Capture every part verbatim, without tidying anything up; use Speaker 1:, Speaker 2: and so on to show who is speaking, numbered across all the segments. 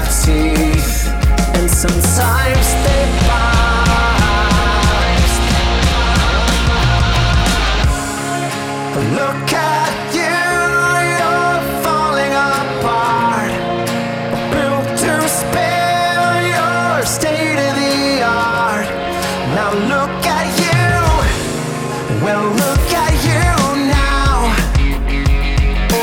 Speaker 1: have teeth, and sometimes they bite. Look at you, you're falling apart, built to spare your state of the art. Now look at you, well look at you now. Oh,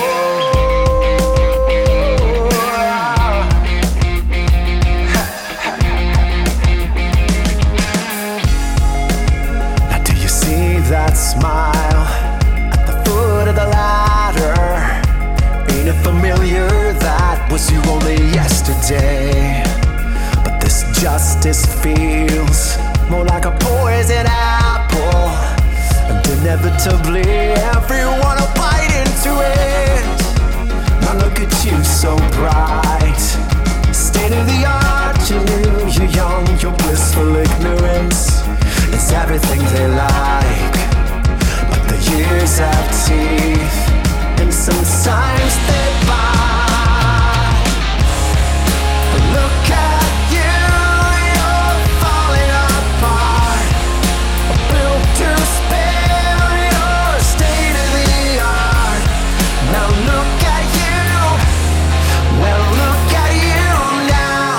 Speaker 1: now do you see that smile at the foot of the ladder? Ain't it familiar? That was you only yesterday. But this justice feels more like a poison apple, and inevitably everyone will bite into it. Now look at you, so bright, state of the art. You knew you're young, your blissful ignorance is everything they like. But the years have teeth, and sometimes they bite. Look at you, you're falling apart, built to spare your state of the art. Now look at you, well look at you now.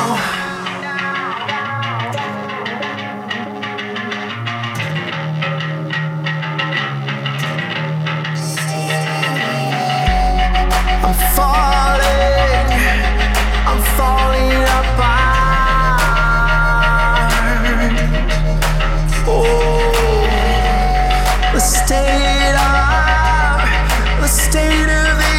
Speaker 1: I'm falling, I'm falling apart. Oh, the state of, the state of the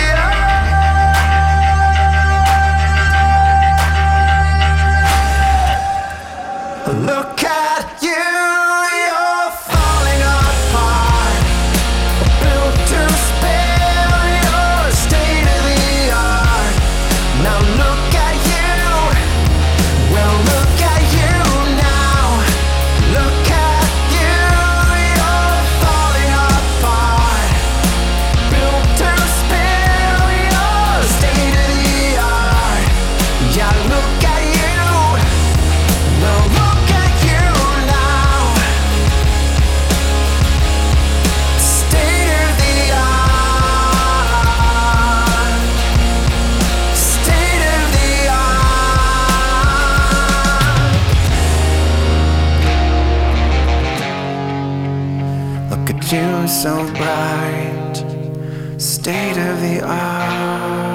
Speaker 1: art. Look at you, you're falling apart, built to spare your state of the art. Now look at you, well look at you now. Look at you, you're falling apart, built to spare your state of the art. Yeah, look at you, well look at you now. State of the art, state of the art. Look at you, so bright, state of the art.